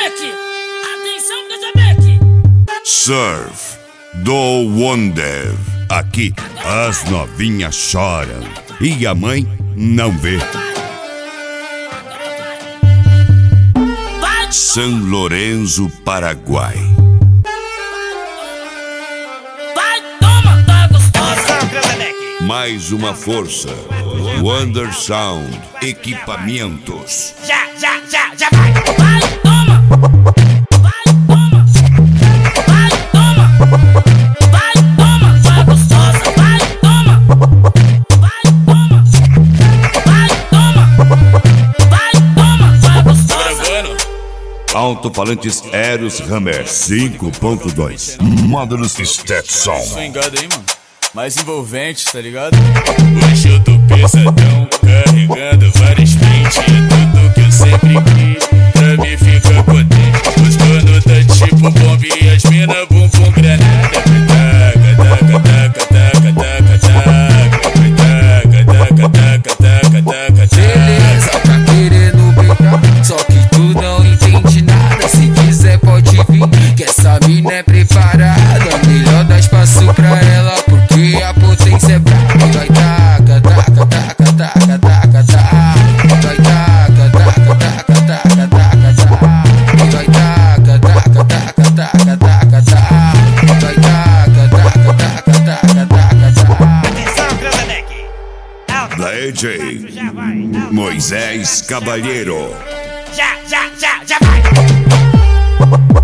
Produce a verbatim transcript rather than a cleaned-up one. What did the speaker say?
Casabeck! Atenção, Casabeck! Surf do Wonder. Aqui as novinhas choram e a mãe não vê. São Lourenço, Paraguai. Vai, toma, tá gostosa! Mais uma força. Wonder Sound Equipamentos. Já, já, já, já vai! Vai, toma! Vai, toma! Vai, toma! Vai, toma, tá gostosa! Vai, toma! Vai, toma! Vai, toma! Vai, toma, tá gostosa! Alto-falantes Eros Hammer cinco ponto dois. Módulos Stetson. Swingado aí, mano. Mais envolvente, tá ligado? Hoje eu tô pesadão, carregando várias pentes. É tudo que eu sempre quis, pra mim ficar contente. Os donos tá tipo bomba e as mina bumbum granada. Taca, taca, taca, taca, taca, taca. Taca, taca, taca, taca, taca. Beleza, tá querendo beijar, só que tu não entende nada. Se quiser pode vir, que essa mina é preparada. Melhor dar espaço pra ela, porque a potência é brava. Vai taca, taca, taca, taca, taca, taca. Vai taca, taca, taca, taca, taca, taca. Vai taca, taca, taca, taca, taca, taca. Vai taca, taca, taca, taca, taca, taca. Atenção, Casabeck! Da D J Moisés Cabalheiro. Já, já, já, já vai!